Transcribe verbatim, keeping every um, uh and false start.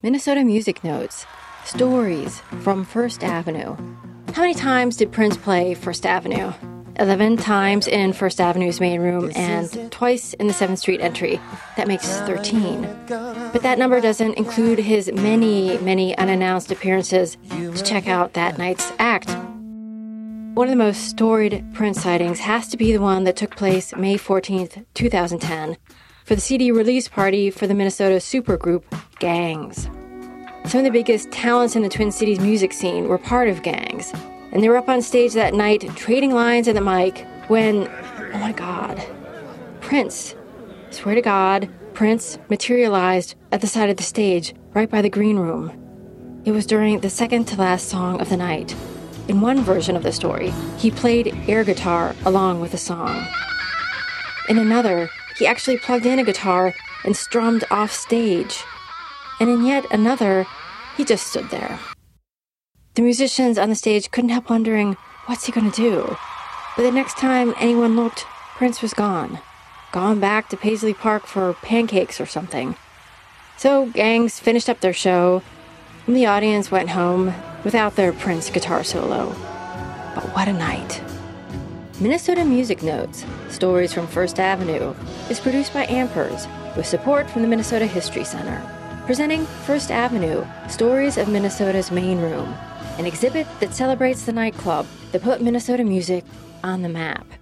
Minnesota Music Notes, stories from First Avenue. How many times did Prince play First Avenue? Eleven times in First Avenue's main room and twice in the seventh Street entry. That makes thirteen. But that number doesn't include his many, many unannounced appearances to check out that night's act. One of the most storied Prince sightings has to be the one that took place May fourteenth, twenty ten, for the C D release party for the Minnesota supergroup Gangs. Some of the biggest talents in the Twin Cities music scene were part of Gangs, and they were up on stage that night trading lines at the mic when, oh my God, Prince, swear to God, Prince materialized at the side of the stage right by the green room. It was during the second to last song of the night. In one version of the story, he played air guitar along with the song. In another, he actually plugged in a guitar and strummed off stage. And in yet another, he just stood there. The musicians on the stage couldn't help wondering, what's he going to do? But the next time anyone looked, Prince was gone. Gone back to Paisley Park for pancakes or something. So Gangs finished up their show, and the audience went home without their Prince guitar solo. But what a night. Minnesota Music Notes, Stories from First Avenue, is produced by Ampers, with support from the Minnesota History Center. Presenting First Avenue, Stories of Minnesota's Main Room, an exhibit that celebrates the nightclub that put Minnesota music on the map.